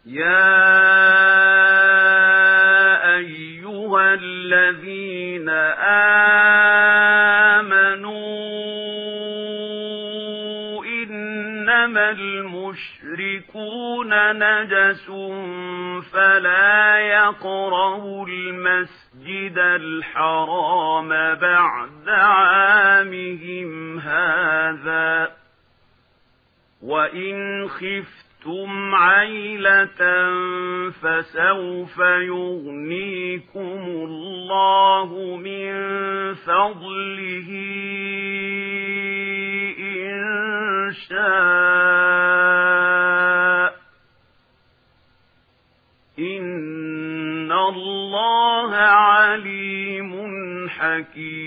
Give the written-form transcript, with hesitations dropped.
يا أيها الذين آمنوا إنما المشركون نجس فلا يقربوا المسجد الحرام بعد عامهم هذا وإن خفتم عيلة فسوف يغنيكم الله من فضله إن شاء إن الله عليم حكيم.